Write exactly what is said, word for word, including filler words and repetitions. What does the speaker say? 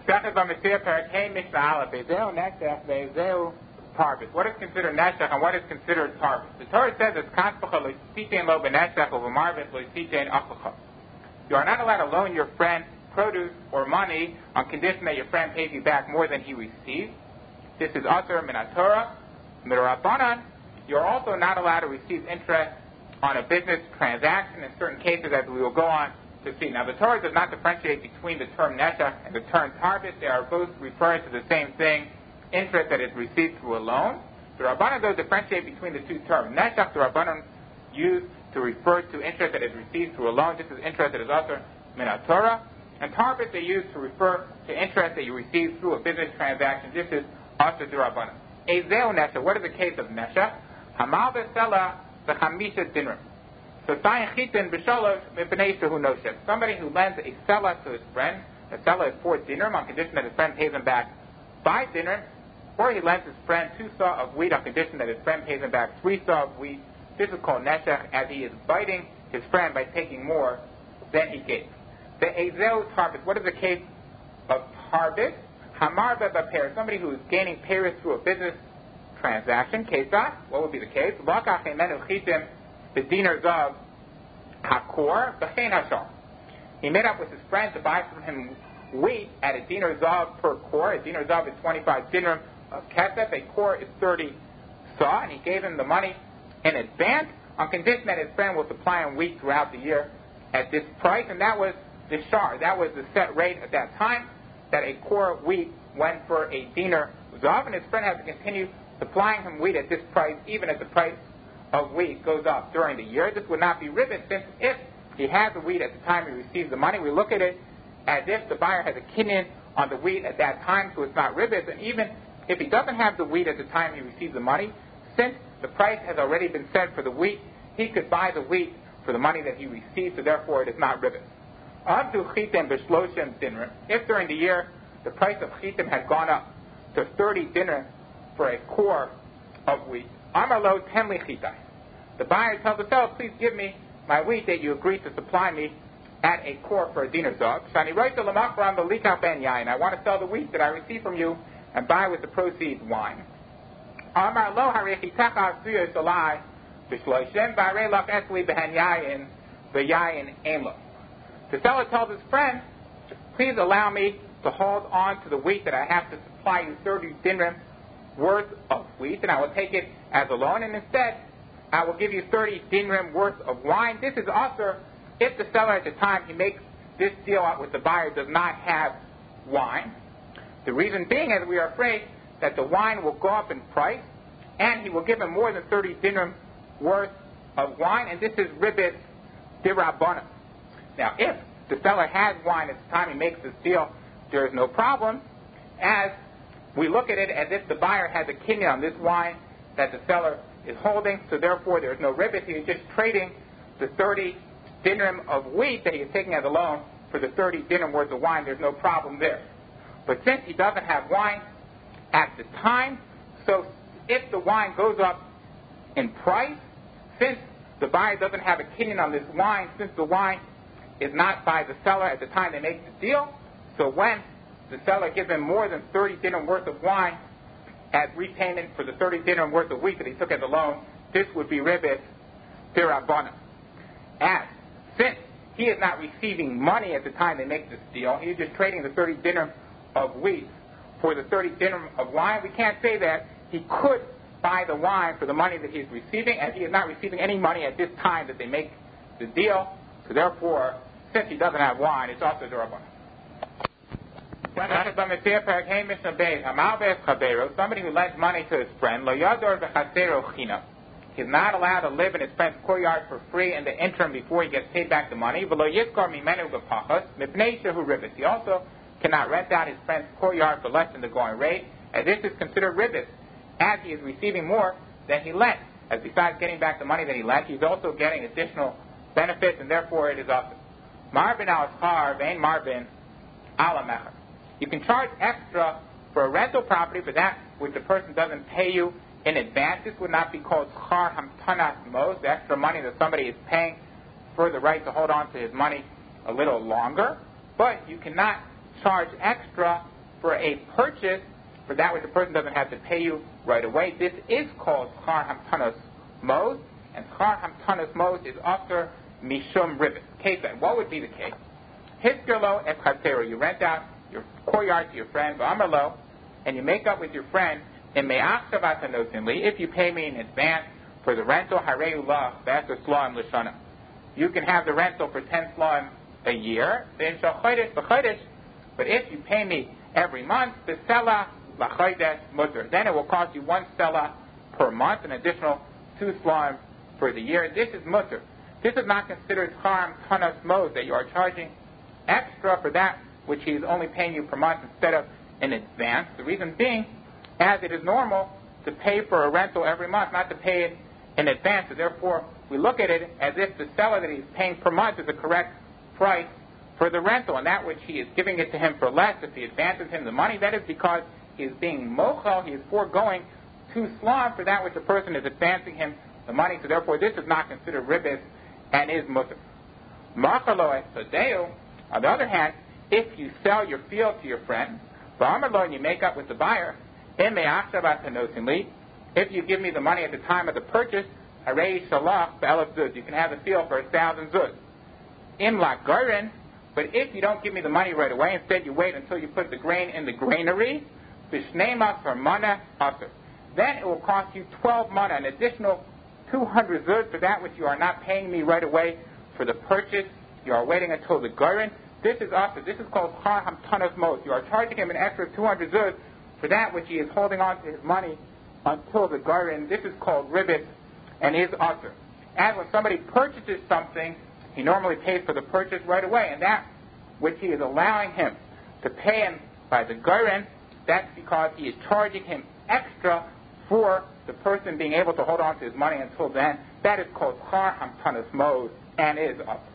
What is considered neshech and what is considered tarbis? The Torah says it's you are not allowed to loan your friend produce or money on condition that your friend pays you back more than he received. This is asur min Torah. Mid'Rabbanan, you are also not allowed to receive interest on a business transaction in certain cases, as we will go on to see. Now, the Torah does not differentiate between the term neshech and the term tarbis. They are both referring to the same thing, interest that is received through a loan. The Rabbanan, though, differentiate between the two terms. Neshech, the Rabbanan use to refer to interest that is received through a loan. This is interest that is asur min Torah. And tarbis they use to refer to interest that you receive through a business transaction. This is asur d'Rabbanan. Ezeu neshech. What is the case of neshech? Hamal v'sela v'chamisha dinrim. So sayin chitin b'shalosh mipnei shehu noshev. Somebody who lends a selah to his friend, a selah is four dinrim on condition that his friend pays him back five dinrim, or he lends his friend two saw of wheat on condition that his friend pays him back three saw of wheat. This is called neshech, as he is biting his friend by taking more than he gave. The ezeu tarbis. What is the case of tarbis? Hamar be'baper. Somebody who is gaining payers through a business transaction. Kesah. What would be the case? Lakach emenu chitim the dinar zav hakor b'chein hashar. He made up with his friend to buy from him wheat at a dinar zav per core. A dinar zav is twenty-five dinar of kesef. A core is thirty saw, and he gave him the money in advance on condition that his friend will supply him wheat throughout the year at this price, and that was the shar. That was the set rate at that time, that a core of wheat went for a dinar zav, and his friend has to continue supplying him wheat at this price even as the price of wheat goes up during the year. This would not be ribbon, since if he has the wheat at the time he receives the money, we look at it as if the buyer has a kinyan on the wheat at that time, so it's not ribbon. And even if he doesn't have the wheat at the time he receives the money, since the price has already been set for the wheat, he could buy the wheat for the money that he received, so therefore it is not ribbon. If during the year the price of chitim had gone up to thirty dinar for a core of wheat, Amar lo ten li chitai. The buyer tells the seller, please give me my wheat that you agreed to supply me at a core for a dinar zav. Shani roita l'makram v'likach ben yain. I want to sell the wheat that I received from you and buy with the proceeds wine. Amar lo harechitacha suya salai b'shloishem v'arei lach esli b'hen yain v'yain emlo. The seller tells his friend, please allow me to hold on to the wheat that I have to supply you thirty dinrim worth of wheat, and I will take it as a loan, and instead I will give you thirty dinrim worth of wine. This is also if the seller at the time he makes this deal out with the buyer does not have wine. The reason being is we are afraid that the wine will go up in price, and he will give him more than thirty dinrim worth of wine, and this is ribbit d'Rabbanan. Now, if the seller has wine at the time he makes this deal, there is no problem, as we look at it as if the buyer has a kinyan on this wine that the seller is holding, so therefore there is no ribbit. He is just trading the thirty dinrim of wheat that he is taking as a loan for the thirty dinrim worth of wine. There's no problem there. But since he doesn't have wine at the time, so if the wine goes up in price, since the buyer doesn't have a kinyan on this wine, since the wine is not by the seller at the time they make the deal, so when the seller gives him more than thirty dinner worth of wine as repayment for the thirty dinner worth of wheat that he took as a loan, this would be ribbit d'Rabbanan. As since he is not receiving money at the time they make this deal, he is just trading the thirty dinner of wheat for the thirty dinner of wine, we can't say that he could buy the wine for the money that he is receiving, as he is not receiving any money at this time that they make the deal. So therefore, since he doesn't have wine, it's also d'Rabbanan. Somebody who lends money to his friend, he's not allowed to live in his friend's courtyard for free in the interim before he gets paid back the money. He also cannot rent out his friend's courtyard for less than the going rate, as this is considered ribbit, as he is receiving more than he lent. As besides getting back the money that he lent, he's also getting additional benefits, and therefore it is up. Marbin al schar vein marbin ala mecher. You can charge extra for a rental property for that which the person doesn't pay you in advance. This would not be called schar hamtanas mos, the extra money that somebody is paying for the right to hold on to his money a little longer. But you cannot charge extra for a purchase, for that which the person doesn't have to pay you right away, this is called schar hamtanos mos, and schar hamtanos mos is after mishum ribbit. Case that, what would be the case? Hiskirlo et chatero, you rent out your courtyard to your friend, v'amarlo, and you make up with your friend, in me'achshavat hanosinli, if you pay me in advance for the rental, hareu lach, that's a slaim l'shana. You can have the rental for ten slaim a year, then shal chodesh b'chodesh, but if you pay me every month, the sela lachodesh mutter, then it will cost you one sela per month, an additional two slaim for the year. This is mutter. This is not considered schar hamtanos mos, that you are charging extra for that which he is only paying you per month instead of in advance. The reason being, as it is normal to pay for a rental every month, not to pay it in advance. So therefore, we look at it as if the seller that he's paying per month is the correct price for the rental, and that which he is giving it to him for less, if he advances him the money, that is because he is being mochel, he is foregoing two slab for that which the person is advancing him the money. So therefore, this is not considered ribis and is mutter. Machalo et sadeo. On the other hand, if you sell your field to your friend, and you make up with the buyer, if you give me the money at the time of the purchase, you can have the field for a thousand zuz. But if you don't give me the money right away, instead you wait until you put the grain in the granary, then it will cost you twelve mana, an additional two hundred zuz for that which you are not paying me right away for the purchase. You are waiting until the garin. This is also, this is called schar hamtanos mos. You are charging him an extra two hundred zuz for that which he is holding on to his money until the garin. This is called ribis and is usher. And when somebody purchases something, he normally pays for the purchase right away, and that which he is allowing him to pay him by the garin, that's because he is charging him extra for the person being able to hold on to his money until then. That is called schar hamtanos mos and is usher.